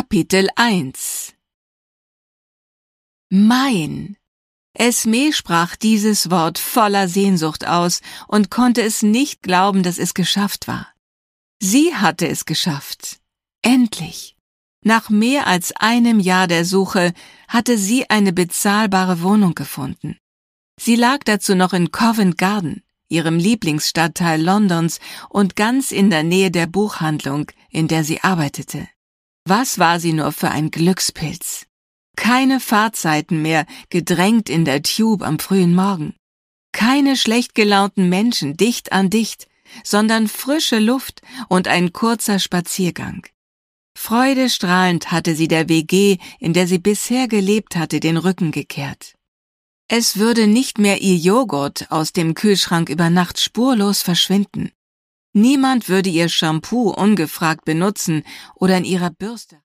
Kapitel 1 Mein. Esme sprach dieses Wort voller Sehnsucht aus und konnte es nicht glauben, dass es geschafft war. Sie hatte es geschafft. Endlich. Nach mehr als einem Jahr der Suche hatte sie eine bezahlbare Wohnung gefunden. Sie lag dazu noch in Covent Garden, ihrem Lieblingsstadtteil Londons und ganz in der Nähe der Buchhandlung, in der sie arbeitete. Was war sie nur für ein Glückspilz? Keine Fahrzeiten mehr, gedrängt in der Tube am frühen Morgen. Keine schlecht gelaunten Menschen dicht an dicht, sondern frische Luft und ein kurzer Spaziergang. Freudestrahlend hatte sie der WG, in der sie bisher gelebt hatte, den Rücken gekehrt. Es würde nicht mehr ihr Joghurt aus dem Kühlschrank über Nacht spurlos verschwinden. Niemand würde ihr Shampoo ungefragt benutzen oder in ihrer Bürste